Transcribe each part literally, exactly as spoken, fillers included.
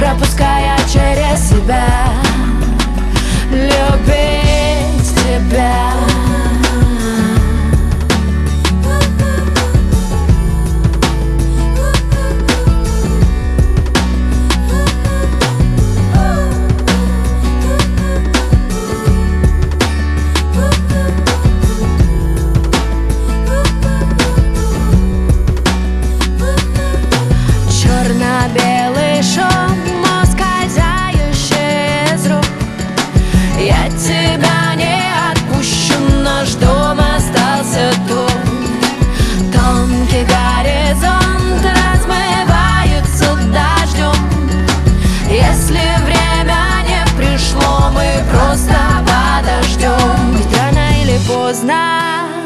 пропуская через себя. Любить тебя. Черно-белый шум, ускользающий из рук. Я тебя не отпущу, наш дом остался тут. Тонкий горизонт размывается дождем. Если время не пришло, мы просто подождем. Ведь рано или поздно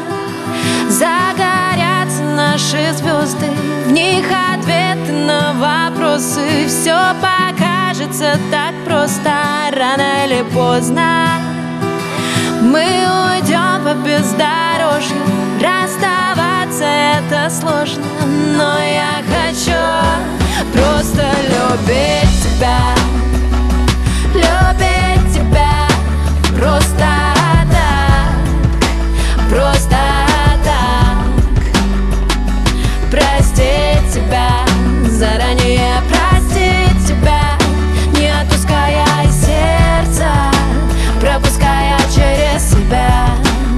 загорятся наши звезды, в них ответы на вопросы. Все покажется так просто. Рано или поздно мы уйдем по бездорожью. Расставаться это сложно, но я хочу просто любить тебя. Любить тебя просто так, просто простить тебя, заранее простить тебя, не отпуская из сердца, пропуская через себя.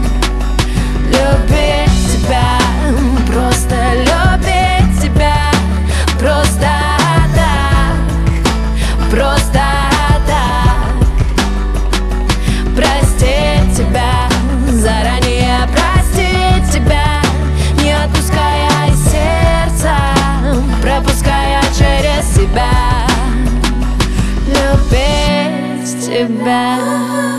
Любить тебя, просто любить тебя, просто так, просто так, простить тебя, заранее простить тебя, не отпуская пропуская через себя. Любить тебя.